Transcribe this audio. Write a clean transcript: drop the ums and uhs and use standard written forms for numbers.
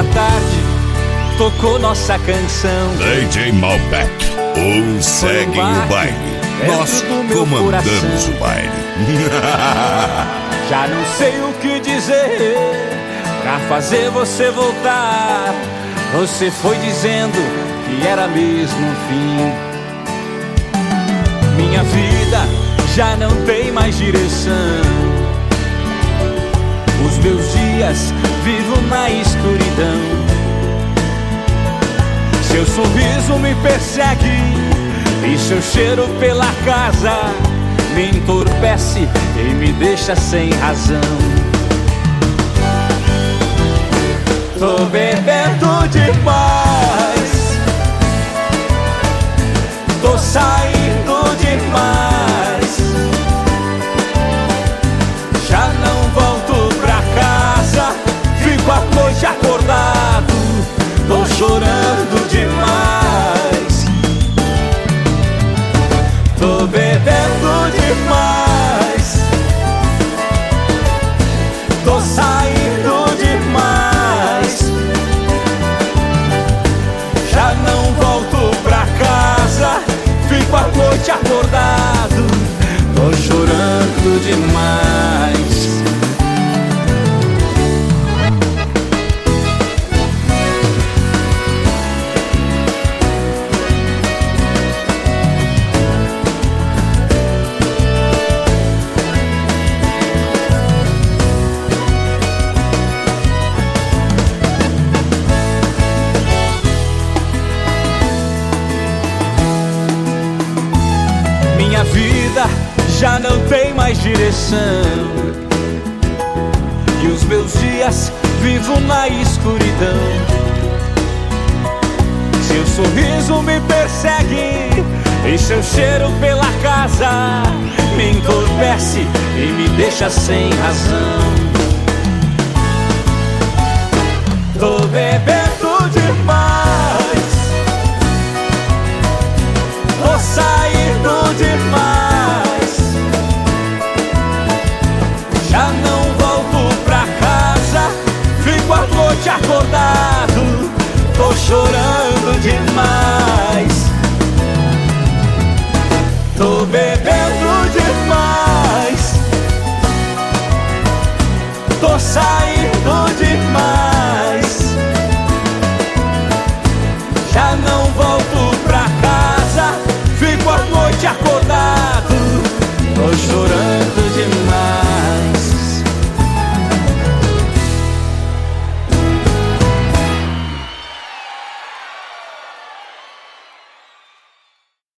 tarde tocou nossa canção. DJ Malbec, ou segue o baile. Nós comandamos o baile. Já não sei o que dizer pra fazer você voltar. Você foi dizendo que era mesmo o fim. Minha vida já não tem mais direção. Os meus dias vivo na escuridão. Seu sorriso me persegue e seu cheiro pela casa me entorpece e me deixa sem razão. Tô bebendo demais, tô saindo demais, já não volto pra casa, fico a noite acordado, tô chorando demais. Tô bebendo demais, tô saindo demais, já não volto pra casa, fico a noite acordado, tô chorando demais. Minha vida já não tem mais direção e os meus dias vivo na escuridão. Seu sorriso me persegue e seu cheiro pela casa me entorpece e me deixa sem razão. Tô bebendo